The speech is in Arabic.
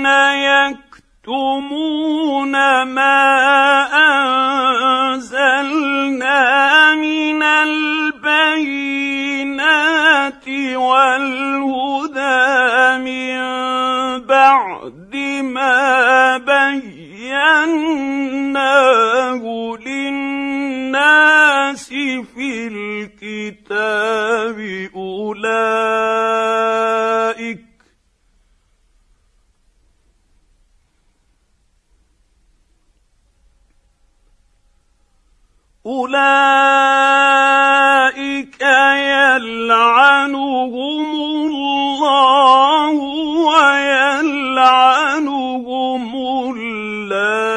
يكتمون ما أنزلنا من البينات والهدى من بعد ما بيناه للناس في الكتاب أولئك يلعنهم الله ويلعنهم اللاعنون.